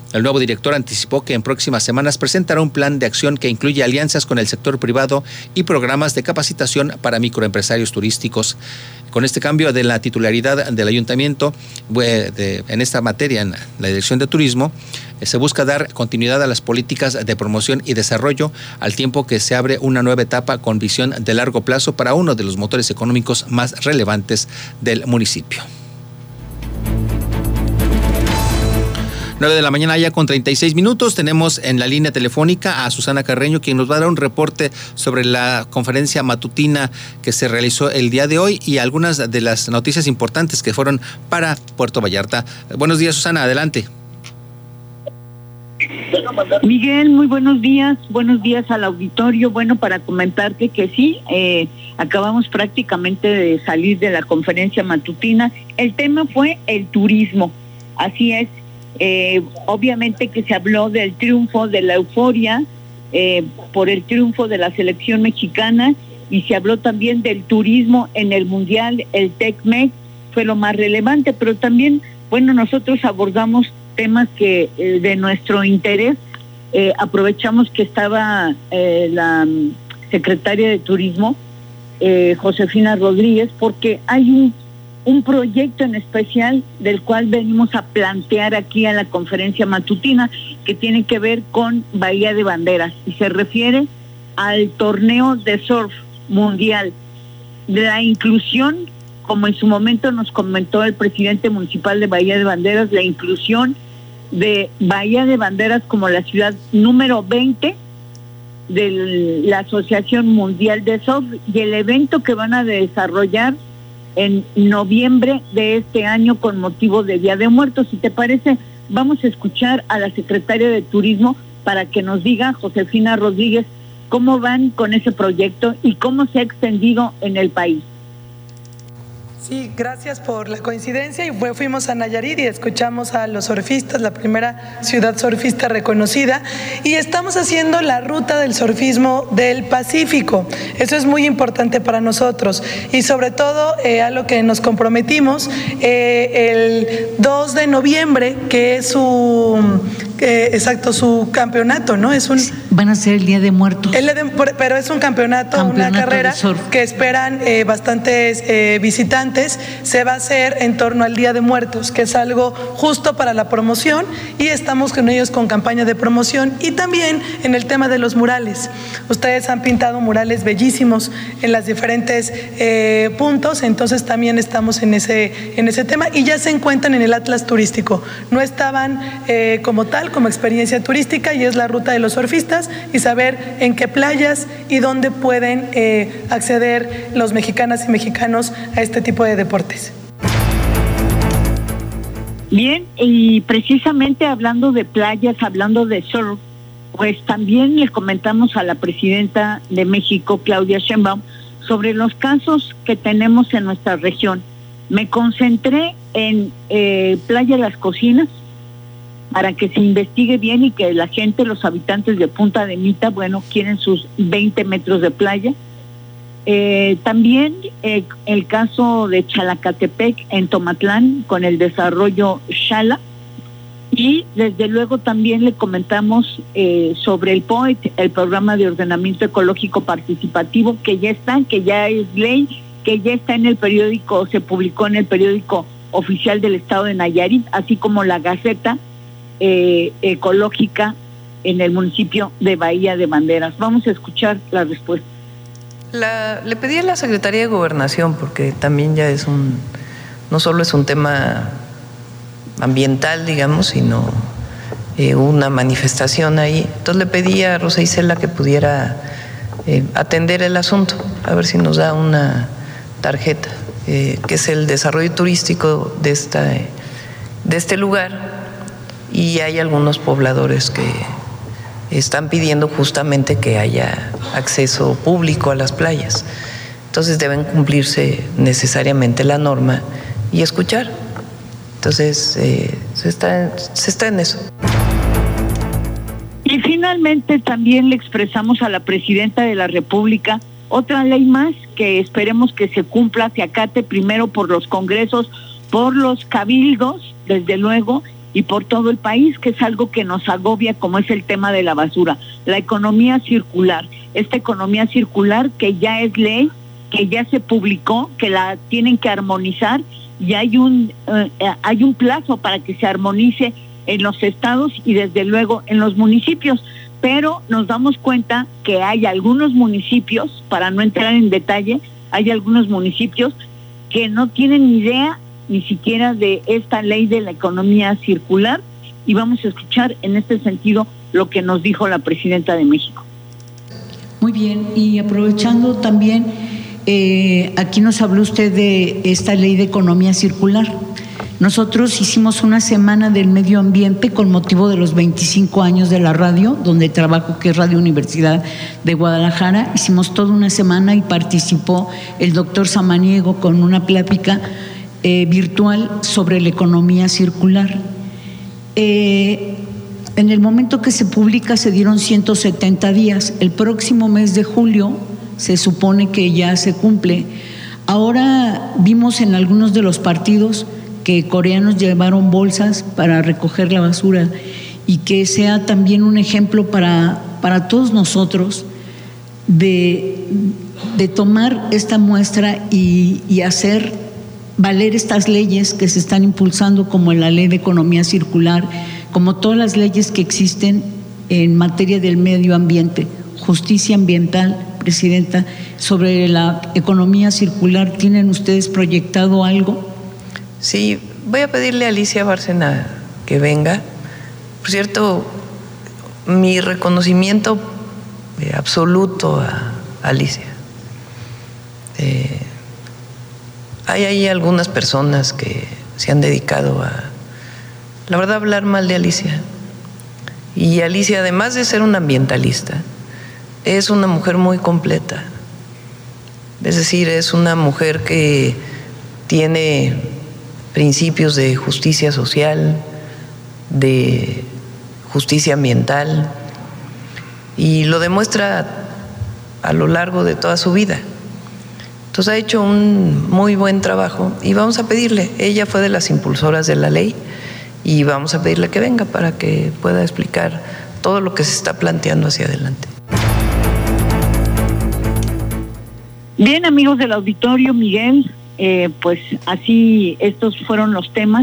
El nuevo director anticipó que en próximas semanas presentará un plan de acción que incluye alianzas con el sector privado y programas de capacitación para microempresarios turísticos. Con este cambio de la titularidad del ayuntamiento en esta materia, en la Dirección de Turismo, se busca dar continuidad a las políticas de promoción y desarrollo, al tiempo que se abre una nueva etapa con visión de largo plazo para uno de los motores económicos más relevantes del municipio. nueve de la mañana ya con treinta y seis minutos. Tenemos en la línea telefónica a Susana Carreño, quien nos va a dar un reporte sobre la conferencia matutina que se realizó el día de hoy y algunas de las noticias importantes que fueron para Puerto Vallarta. Buenos días, Susana, adelante. Miguel, muy buenos días, buenos días al auditorio. Bueno, para comentarte que sí, eh, acabamos prácticamente de salir de la conferencia matutina. El tema fue el turismo, así es. Eh, obviamente que se habló del triunfo, de la euforia eh, por el triunfo de la selección mexicana, y se habló también del turismo en el Mundial. El Tec-Mex fue lo más relevante, pero también, bueno, nosotros abordamos temas que eh, de nuestro interés. Eh, aprovechamos que estaba eh, la secretaria de Turismo, eh, Josefina Rodríguez, porque hay un un proyecto en especial del cual venimos a plantear aquí a la conferencia matutina, que tiene que ver con Bahía de Banderas y se refiere al torneo de surf mundial. La inclusión, como en su momento nos comentó el presidente municipal de Bahía de Banderas, la inclusión de Bahía de Banderas como la ciudad número veinte de la Asociación Mundial de Surf, y el evento que van a desarrollar en noviembre de este año con motivo de Día de Muertos. Si te parece, vamos a escuchar a la secretaria de Turismo para que nos diga, Josefina Rodríguez, cómo van con ese proyecto y cómo se ha extendido en el país. Sí, gracias por la coincidencia. Y fuimos a Nayarit y escuchamos a los surfistas, la primera ciudad surfista reconocida, y estamos haciendo la ruta del surfismo del Pacífico. Eso es muy importante para nosotros y sobre todo eh, a lo que nos comprometimos eh, el dos de noviembre, que es su eh, exacto su campeonato, ¿no? Es un van a ser el Día de Muertos. El de, pero es un campeonato, campeonato una carrera que esperan eh, bastantes eh, visitantes. Se va a hacer en torno al Día de Muertos, que es algo justo para la promoción, y estamos con ellos con campaña de promoción. Y también en el tema de los murales. Ustedes han pintado murales bellísimos en los diferentes eh, puntos, entonces también estamos en ese, en ese tema, y ya se encuentran en el Atlas Turístico. No estaban eh, como tal, como experiencia turística, y es la ruta de los surfistas y saber en qué playas y dónde pueden eh, acceder los mexicanas y mexicanos a este tipo de deportes. Bien, y precisamente hablando de playas, hablando de surf, pues también le comentamos a la presidenta de México, Claudia Sheinbaum, sobre los casos que tenemos en nuestra región. Me concentré en eh, Playa Las Cocinas, para que se investigue bien y que la gente, los habitantes de Punta de Mita, bueno, quieren sus veinte metros de playa. Eh, también eh, el caso de Chalacatepec en Tomatlán con el desarrollo Xala, y desde luego también le comentamos eh, sobre el P O E T, el Programa de Ordenamiento Ecológico Participativo, que ya está, que ya es ley, que ya está en el periódico, se publicó en el periódico oficial del Estado de Nayarit, así como la Gaceta eh, Ecológica en el municipio de Bahía de Banderas. Vamos a escuchar la respuesta. La, le pedí a la Secretaría de Gobernación, porque también ya es un, no solo es un tema ambiental, digamos, sino eh, una manifestación ahí. Entonces le pedí a Rosa Isela que pudiera eh, atender el asunto, a ver si nos da una tarjeta, eh, que es el desarrollo turístico de, esta, de este lugar, y hay algunos pobladores que están pidiendo justamente que haya acceso público a las playas. Entonces deben cumplirse necesariamente la norma y escuchar. Entonces eh, se está, se está en eso. Y finalmente también le expresamos a la Presidenta de la República otra ley más que esperemos que se cumpla, se acate primero por los congresos, por los cabildos, desde luego, y por todo el país, que es algo que nos agobia, como es el tema de la basura. La economía circular, esta economía circular que ya es ley, que ya se publicó, que la tienen que armonizar, y hay un, eh, hay un plazo para que se armonice en los estados y desde luego en los municipios, pero nos damos cuenta que hay algunos municipios, para no entrar en detalle, hay algunos municipios que no tienen ni idea ni siquiera de esta ley de la economía circular, y vamos a escuchar en este sentido lo que nos dijo la presidenta de México. Muy bien, y aprovechando también, eh, aquí nos habló usted de esta ley de economía circular. Nosotros hicimos una semana del medio ambiente con motivo de los veinticinco años de la radio, donde trabajo, que es Radio Universidad de Guadalajara. Hicimos toda una semana y participó el doctor Samaniego con una plática eh, virtual sobre la economía circular. Eh, en el momento que se publica se dieron ciento setenta días. El próximo mes de julio se supone que ya se cumple. Ahora vimos en algunos de los partidos que coreanos llevaron bolsas para recoger la basura, y que sea también un ejemplo para, para todos nosotros de, de tomar esta muestra y, y hacer valer estas leyes que se están impulsando, como la ley de economía circular, como todas las leyes que existen en materia del medio ambiente, justicia ambiental. Presidenta, sobre la economía circular, ¿tienen ustedes proyectado algo? Sí, voy a pedirle a Alicia Bárcena que venga. Por cierto, mi reconocimiento eh, absoluto a Alicia. Eh, hay ahí algunas personas que se han dedicado a, la verdad, hablar mal de Alicia. Y Alicia, además de ser una ambientalista, es una mujer muy completa. Es decir, es una mujer que tiene principios de justicia social, de justicia ambiental, y lo demuestra a lo largo de toda su vida. Entonces ha hecho un muy buen trabajo y vamos a pedirle, ella fue de las impulsoras de la ley, y vamos a pedirle que venga para que pueda explicar todo lo que se está planteando hacia adelante. Bien, amigos del auditorio, Miguel, Eh, pues así estos fueron los temas,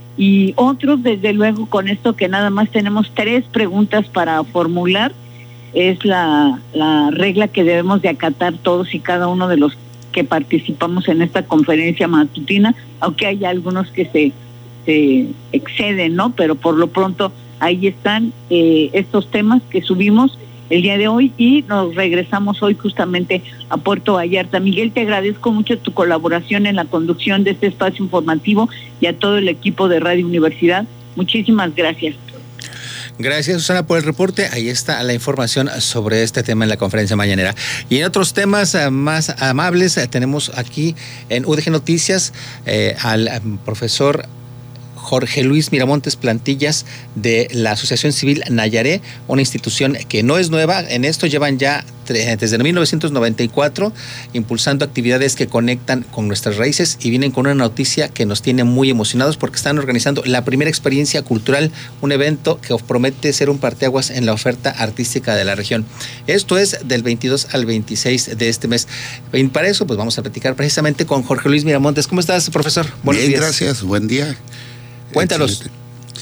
y otros, desde luego, con esto que nada más tenemos tres preguntas para formular. Es la, la regla que debemos de acatar todos y cada uno de los que participamos en esta conferencia matutina, aunque hay algunos que se, se exceden, ¿no? Pero por lo pronto ahí están eh, estos temas que subimos el día de hoy, y nos regresamos hoy justamente a Puerto Vallarta. Miguel, te agradezco mucho tu colaboración en la conducción de este espacio informativo, y a todo el equipo de Radio Universidad. Muchísimas gracias. Gracias, Susana, por el reporte. Ahí está la información sobre este tema en la conferencia mañanera. Y en otros temas eh, más amables, eh, tenemos aquí en U D G Noticias eh, al eh, profesor Jorge Luis Miramontes Plantillas, de la Asociación Civil Nayaré, una institución que no es nueva. En esto llevan ya desde mil novecientos noventa y cuatro impulsando actividades que conectan con nuestras raíces, y vienen con una noticia que nos tiene muy emocionados, porque están organizando la primera experiencia cultural, un evento que promete ser un parteaguas en la oferta artística de la región. Esto es del veintidós al veintiséis de este mes. Y para eso, pues vamos a platicar precisamente con Jorge Luis Miramontes. ¿Cómo estás, profesor? Buenos Bien, días. Gracias, buen día. Cuéntanos. Excelente.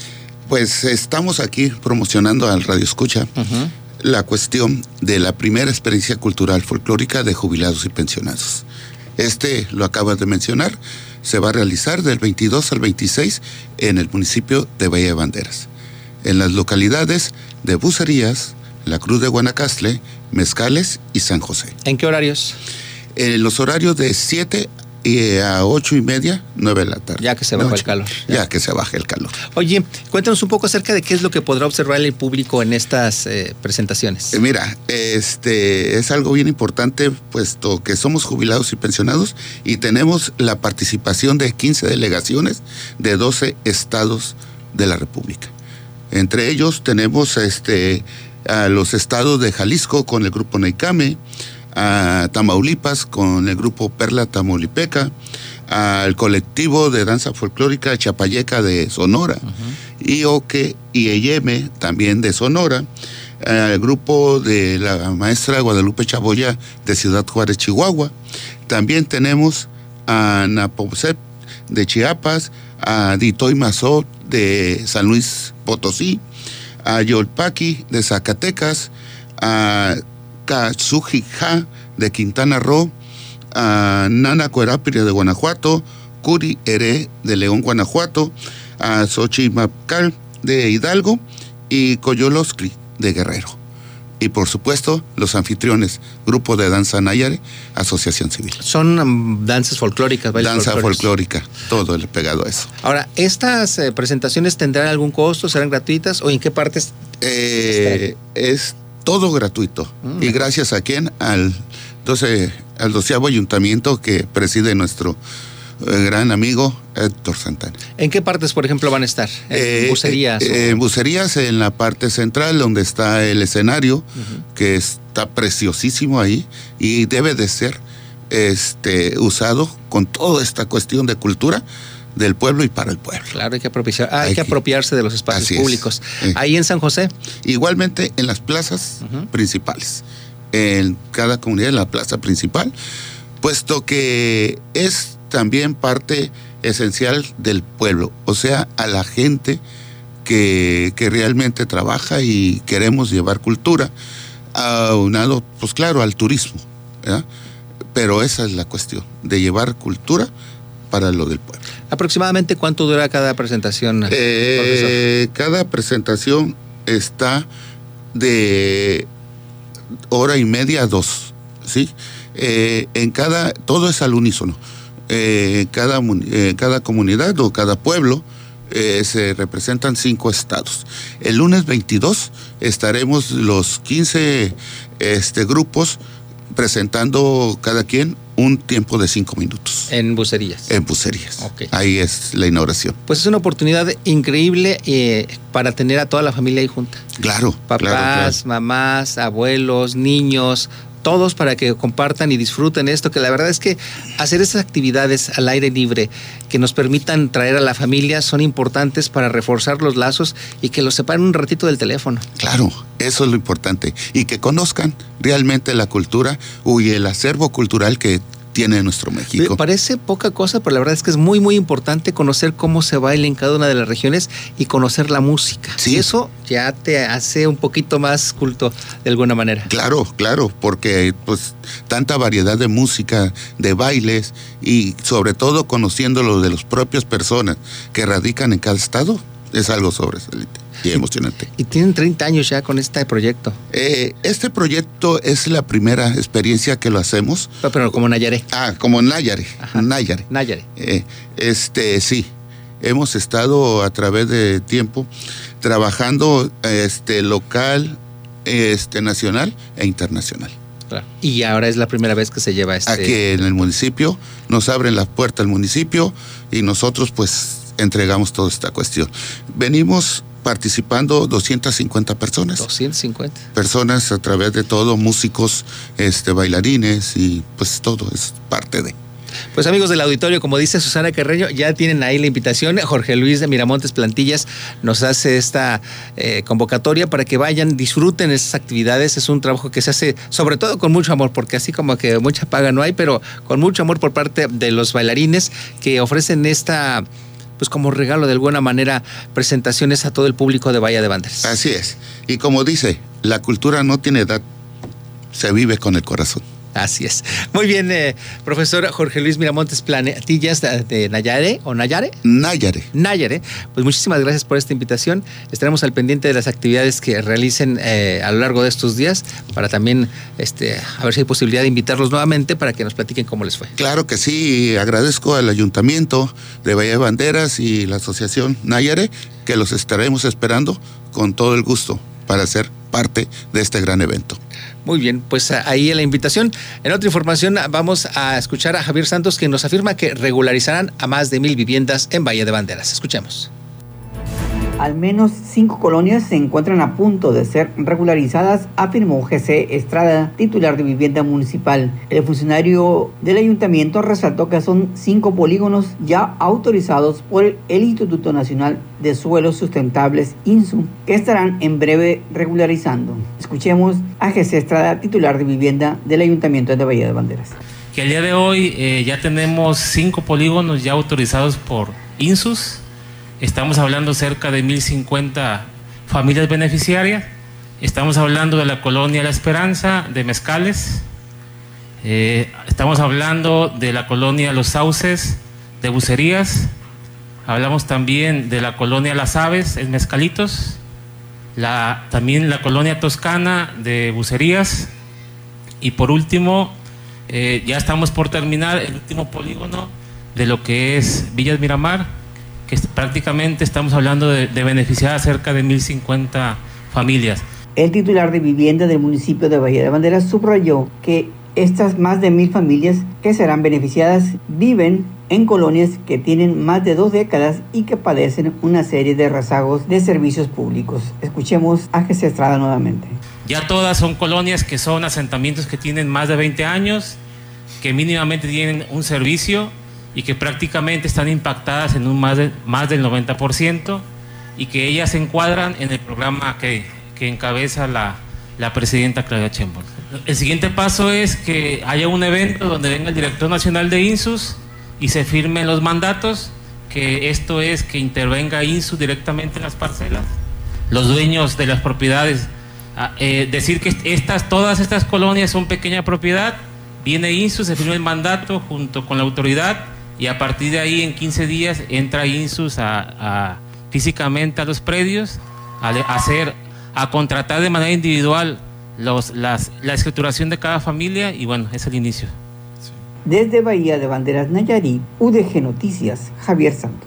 Pues estamos aquí promocionando al Radio Escucha uh-huh. la cuestión de la primera experiencia cultural folclórica de jubilados y pensionados. Este, lo acabas de mencionar, se va a realizar del veintidós al veintiséis en el municipio de Bahía de Banderas, en las localidades de Bucerías, La Cruz de Guanacaste, Mezcales y San José. ¿En qué horarios? En los horarios de siete y a ocho y media, nueve de la tarde. Ya que se baja el calor. Ya. ya que se baje el calor. Oye, cuéntanos un poco acerca de qué es lo que podrá observar el público en estas eh, presentaciones. Eh, mira, este es algo bien importante, puesto que somos jubilados y pensionados y tenemos la participación de quince delegaciones de doce estados de la República. Entre ellos tenemos este a los estados de Jalisco con el grupo Neicame, a Tamaulipas con el grupo Perla Tamaulipeca, al colectivo de danza folclórica Chapayeca de Sonora, uh-huh. Ioque y Eyeme, también de Sonora, al grupo de la maestra Guadalupe Chaboya de Ciudad Juárez, Chihuahua. También tenemos a Naposep de Chiapas, a Ditoy Mazó de San Luis Potosí, a Yolpaqui de Zacatecas, a Katsujija de Quintana Roo, a Nana Cuerapiri de Guanajuato, Curi Heré de León, Guanajuato, a Xochimapcal de Hidalgo y Coyoloscli de Guerrero. Y por supuesto, los anfitriones, Grupo de Danza Nayare, Asociación Civil. Son um, danzas folclóricas, bailes Danza folclóricos. folclórica, todo el pegado a eso. Ahora, ¿estas eh, presentaciones tendrán algún costo? ¿Serán gratuitas? ¿O en qué partes? Eh, es todo gratuito. Mm. Y gracias a quién? Al doce, al doceavo ayuntamiento que preside nuestro eh, gran amigo Héctor Santana. ¿En qué partes, por ejemplo, van a estar? ¿En eh, bucerías? Eh, en bucerías, en la parte central, donde está el escenario, uh-huh. que está preciosísimo ahí, y debe de ser este, usado con toda esta cuestión de cultura del pueblo y para el pueblo. Claro, hay que, apropiar, ah, hay hay que apropiarse de los espacios así públicos. Eh. Ahí en San José. Igualmente en las plazas uh-huh. principales. En cada comunidad, en la plaza principal, puesto que es también parte esencial del pueblo, o sea, a la gente que, que realmente trabaja y queremos llevar cultura, aunado, pues claro, al turismo, ¿verdad? Pero esa es la cuestión, de llevar cultura para lo del pueblo. ¿Aproximadamente cuánto dura cada presentación, eh, cada presentación está de hora y media a dos, ¿sí? Eh, en cada, todo es al unísono. Eh, cada, eh, cada comunidad o cada pueblo eh, se representan cinco estados. El lunes veintidós estaremos los quince este, grupos presentando cada quien un tiempo de cinco minutos. En bucerías. En bucerías. Okay. Ahí es la inauguración. Pues es una oportunidad increíble eh, para tener a toda la familia ahí junta. Claro. Papás, claro, claro. mamás, abuelos, niños, todos para que compartan y disfruten esto, que la verdad es que hacer esas actividades al aire libre que nos permitan traer a la familia son importantes para reforzar los lazos y que los separen un ratito del teléfono. Claro, eso es lo importante. Y que conozcan realmente la cultura y el acervo cultural que tiene nuestro México. Parece poca cosa, pero la verdad es que es muy, muy importante conocer cómo se baila en cada una de las regiones y conocer la música. Sí. Y eso ya te hace un poquito más culto de alguna manera. Claro, claro, porque pues tanta variedad de música, de bailes y sobre todo conociéndolo de las propias personas que radican en cada estado, es algo sobresaliente y emocionante. Y tienen treinta años ya con este proyecto. Eh, este proyecto es la primera experiencia que lo hacemos. Pero, pero como Nayare. Ah, como Nayare. Ajá. Nayare. Nayare. Eh, este, sí. Hemos estado a través de tiempo trabajando este, local, este, nacional e internacional. Claro. Y ahora es la primera vez que se lleva este... Aquí en el municipio, nos abren la puerta al municipio y nosotros pues entregamos toda esta cuestión. Venimos participando doscientas cincuenta personas. doscientas cincuenta. Personas a través de todo, músicos, este, bailarines y pues todo es parte de... Pues amigos del auditorio, como dice Susana Carreño, ya tienen ahí la invitación. Jorge Luis de Miramontes Plantillas nos hace esta eh, convocatoria para que vayan, disfruten esas actividades. Es un trabajo que se hace sobre todo con mucho amor, porque así como que mucha paga no hay, pero con mucho amor por parte de los bailarines que ofrecen esta... pues como regalo de alguna manera presentaciones a todo el público de Bahía de Banderas. Así es. Y como dice, la cultura no tiene edad, se vive con el corazón. Así es. Muy bien, eh, profesor Jorge Luis Miramontes Plantillas de, de Nayare, ¿o Nayare? Nayare. Nayare. Pues muchísimas gracias por esta invitación. Estaremos al pendiente de las actividades que realicen eh, a lo largo de estos días para también este, a ver si hay posibilidad de invitarlos nuevamente para que nos platiquen cómo les fue. Claro que sí. Agradezco al Ayuntamiento de Bahía de Banderas y la Asociación Nayare, que los estaremos esperando con todo el gusto para ser parte de este gran evento. Muy bien, pues ahí la invitación. En otra información vamos a escuchar a Javier Santos, quien nos afirma que regularizarán a más de mil viviendas en Bahía de Banderas. Escuchemos. Al menos cinco colonias se encuentran a punto de ser regularizadas, afirmó José Estrada, titular de Vivienda Municipal. El funcionario del ayuntamiento resaltó que son cinco polígonos ya autorizados por el Instituto Nacional de Suelos Sustentables, INSU, que estarán en breve regularizando. Escuchemos a José Estrada, titular de Vivienda del Ayuntamiento de Bahía de Banderas. Que al día de hoy eh, ya tenemos cinco polígonos ya autorizados por INSUS. Estamos hablando cerca de mil cincuenta familias beneficiarias. Estamos hablando de la colonia La Esperanza de Mezcales. Eh, estamos hablando de la colonia Los Sauces de Bucerías. Hablamos también de la colonia Las Aves en Mezcalitos. La, también la colonia Toscana de Bucerías. Y por último, eh, ya estamos por terminar el último polígono de lo que es Villas Miramar, que prácticamente estamos hablando de, de beneficiar a cerca de mil cincuenta familias. El titular de Vivienda del municipio de Bahía de Banderas subrayó que estas más de mil familias que serán beneficiadas viven en colonias que tienen más de dos décadas y que padecen una serie de rezagos de servicios públicos. Escuchemos a Jesús Estrada nuevamente. Ya todas son colonias que son asentamientos que tienen más de veinte años, que mínimamente tienen un servicio y que prácticamente están impactadas en un más, de, más del noventa por ciento y que ellas se encuadran en el programa que, que encabeza la, la presidenta Claudia Sheinbaum. El siguiente paso es que haya un evento donde venga el director nacional de INSUS y se firmen los mandatos, que esto es que intervenga INSUS directamente en las parcelas, los dueños de las propiedades, eh, decir que estas, todas estas colonias son pequeña propiedad, viene INSUS, se firma el mandato junto con la autoridad y a partir de ahí en quince días entra INSUS a, a, físicamente a los predios a, a hacer, a contratar de manera individual los, las, la escrituración de cada familia y bueno, es el inicio. Desde Bahía de Banderas, Nayarit, U D G Noticias, Javier Santos.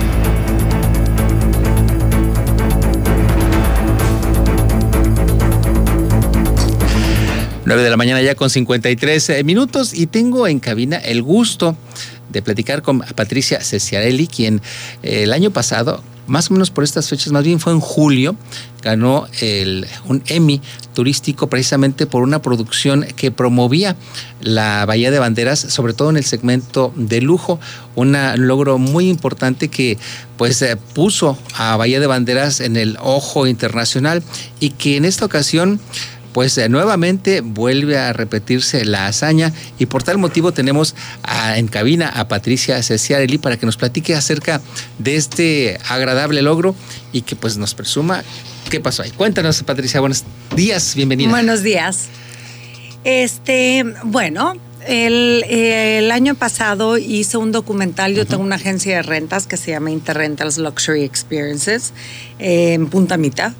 nueve de la mañana ya con cincuenta y tres minutos y tengo en cabina el gusto de platicar con Patricia Ceciarelli, quien eh, el año pasado, más o menos por estas fechas, más bien fue en julio, ganó el, un Emmy turístico precisamente por una producción que promovía la Bahía de Banderas, sobre todo en el segmento de lujo, un logro muy importante que pues eh, puso a Bahía de Banderas en el ojo internacional y que en esta ocasión pues eh, nuevamente vuelve a repetirse la hazaña y por tal motivo tenemos a, en cabina a Patricia Ceciarelli para que nos platique acerca de este agradable logro y que pues nos presuma qué pasó ahí. Cuéntanos, Patricia, buenos días, bienvenida. Buenos días. Este, bueno, el, el año pasado hice un documental, yo uh-huh. tengo una agencia de rentas que se llama Interrentals Luxury Experiences eh, en Punta Mita.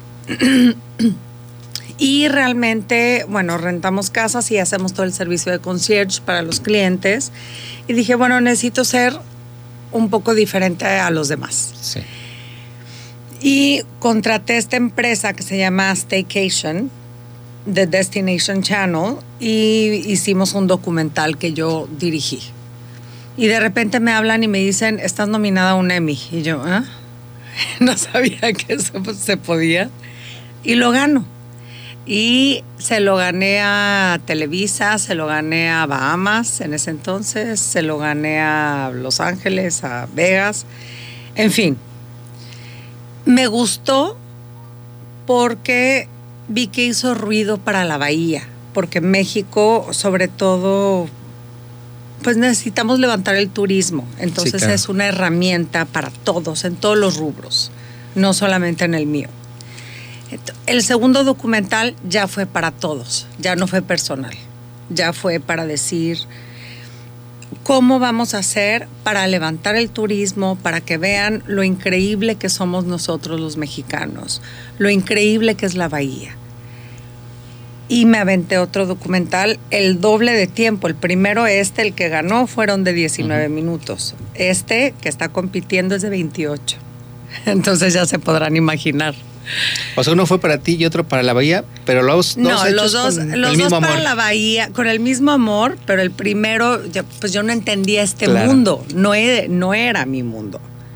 Y realmente, bueno, rentamos casas y hacemos todo el servicio de concierge para los clientes. Y dije, bueno, necesito ser un poco diferente a los demás. Sí. Y contraté esta empresa que se llama Staycation, de Destination Channel, y hicimos un documental que yo dirigí. Y de repente me hablan y me dicen, estás nominada a un Emmy. Y yo, ¿eh? No sabía que eso se podía. Y lo gano. Y se lo gané a Televisa, se lo gané a Bahamas en ese entonces, se lo gané a Los Ángeles, a Vegas, en fin. Me gustó porque vi que hizo ruido para la bahía, porque México, sobre todo, pues necesitamos levantar el turismo. Entonces sí, claro. Es una herramienta para todos, en todos los rubros, no solamente en el mío. El segundo documental ya fue para todos, ya no fue personal, ya fue para decir cómo vamos a hacer para levantar el turismo, para que vean lo increíble que somos nosotros los mexicanos, lo increíble que es la bahía. Y me aventé otro documental, el doble de tiempo. El primero, este, el que ganó, fueron de diecinueve uh-huh. minutos. Este, que está compitiendo, es de veintiocho. Entonces ya se podrán imaginar. O sea, uno fue para ti y otro para la bahía, pero los dos no, hechos los dos, con los el mismo dos amor. Para la bahía, con el mismo amor, pero el primero, yo, pues yo no entendía este claro. mundo, no, he, no era mi mundo.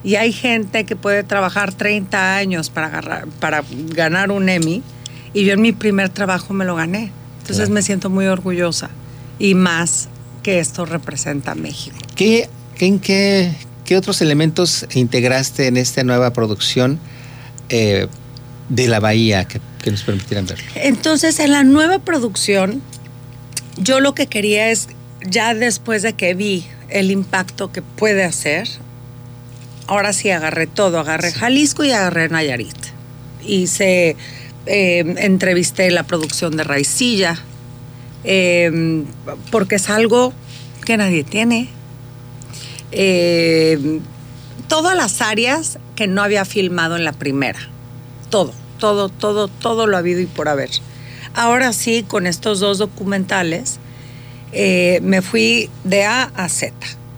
Y hay gente que puede trabajar treinta años para, agarrar, para ganar un Emmy, y yo en mi primer trabajo me lo gané. Entonces claro. me siento muy orgullosa, y más que esto representa a México. ¿Qué, qué, qué, qué otros elementos integraste en esta nueva producción eh, de La Bahía que, que nos permitieran verlo? Entonces, en la nueva producción, yo lo que quería es, ya después de que vi el impacto que puede hacer, ahora sí agarré todo, agarré Jalisco y agarré Nayarit. Hice, eh, entrevisté la producción de Raicilla, eh, porque es algo que nadie tiene. Eh, todas las áreas que no había filmado en la primera. Todo, todo, todo, todo lo ha habido y por haber. Ahora sí, con estos dos documentales, eh, me fui de A a Z,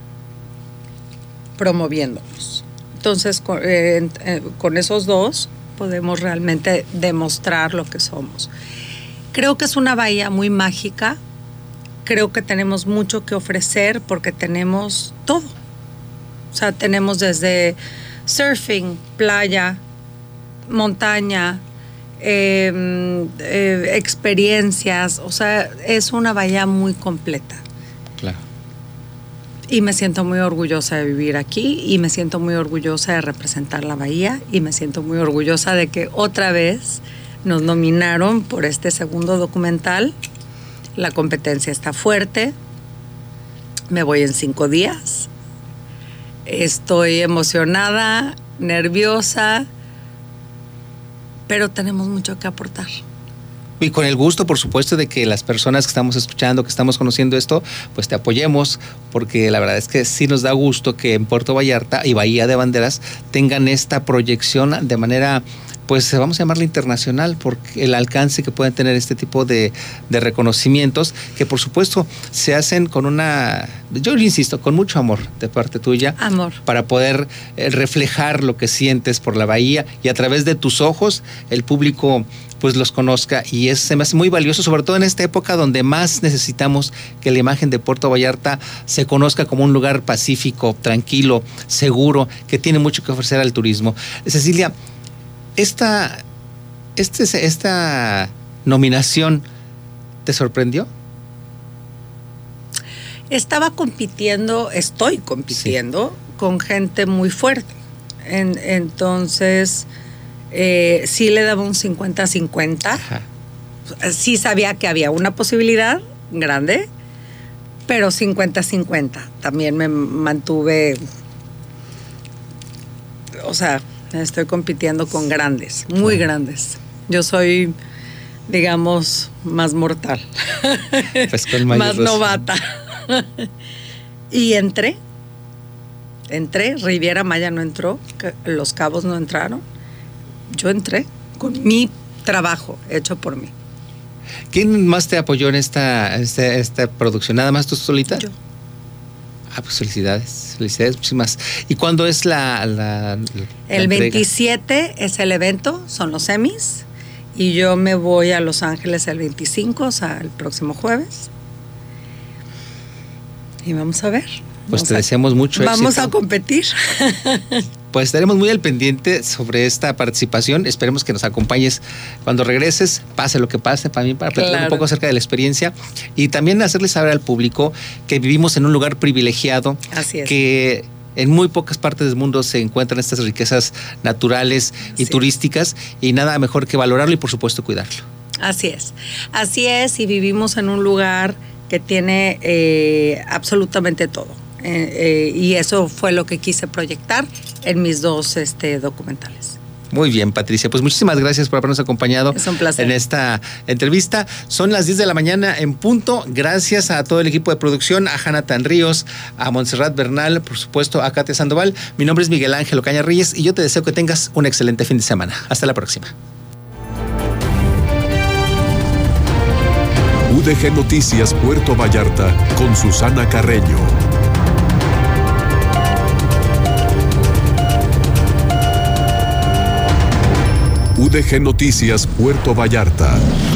promoviéndolos. Entonces, con, eh, eh, con esos dos podemos realmente demostrar lo que somos. Creo que es una bahía muy mágica. Creo que tenemos mucho que ofrecer porque tenemos todo. O sea, tenemos desde surfing, playa, montaña, eh, eh, experiencias. O sea, es una bahía muy completa. Claro. Y me siento muy orgullosa de vivir aquí, y me siento muy orgullosa de representar la bahía, y me siento muy orgullosa de que otra vez nos nominaron por este segundo documental. La competencia está fuerte. Me voy en cinco días. Estoy emocionada, nerviosa, pero tenemos mucho que aportar. Y con el gusto, por supuesto, de que las personas que estamos escuchando, que estamos conociendo esto, pues te apoyemos, porque la verdad es que sí nos da gusto que en Puerto Vallarta y Bahía de Banderas tengan esta proyección de manera, pues vamos a llamarla internacional, porque el alcance que pueden tener este tipo de, de reconocimientos, que por supuesto se hacen con una, yo insisto, con mucho amor de parte tuya. Amor. Para poder eh, reflejar lo que sientes por la bahía, y a través de tus ojos el público pues los conozca, y es, se me hace muy valioso, sobre todo en esta época donde más necesitamos que la imagen de Puerto Vallarta se conozca como un lugar pacífico, tranquilo, seguro, que tiene mucho que ofrecer al turismo. Cecilia, esta, este, esta nominación, ¿te sorprendió? Estaba compitiendo, estoy compitiendo sí. con gente muy fuerte. En, entonces... Eh, sí le daba un cincuenta cincuenta. Sí sabía que había una posibilidad grande, pero cincuenta cincuenta. También me mantuve, o sea, estoy compitiendo con grandes, muy grandes. Yo soy, digamos, más mortal, pues con más novata. Y entré, entré, Riviera Maya no entró, Los Cabos no entraron. Yo entré con mi trabajo hecho por mí. ¿Quién más te apoyó en esta, esta, esta producción? ¿Nada más tú solita? Yo. Ah, pues felicidades, felicidades muchísimas. ¿Y cuándo es la, la, la El veintisiete es el evento, son los Emmys, y yo me voy a Los Ángeles el veinticinco, o sea, el próximo jueves. Y vamos a ver. Pues vamos te a, deseamos mucho Vamos éxito. a competir. Pues estaremos muy al pendiente sobre esta participación. Esperemos que nos acompañes cuando regreses, pase lo que pase, para mí, para platicar claro. un poco acerca de la experiencia, y también hacerles saber al público que vivimos en un lugar privilegiado. Así es. Que en muy pocas partes del mundo se encuentran estas riquezas naturales y sí. turísticas, y nada mejor que valorarlo y por supuesto cuidarlo. Así es, así es, y vivimos en un lugar que tiene eh, absolutamente todo. Eh, eh, y eso fue lo que quise proyectar en mis dos este, documentales. Muy bien, Patricia. Pues muchísimas gracias por habernos acompañado es un placer. en esta entrevista. Son las diez de la mañana en punto. Gracias a todo el equipo de producción, a Jonathan Ríos, a Montserrat Bernal, por supuesto, a Katia Sandoval. Mi nombre es Miguel Ángel Ocaña Reyes y yo te deseo que tengas un excelente fin de semana. Hasta la próxima. U D G Noticias Puerto Vallarta con Susana Carreño. U D G Noticias Puerto Vallarta.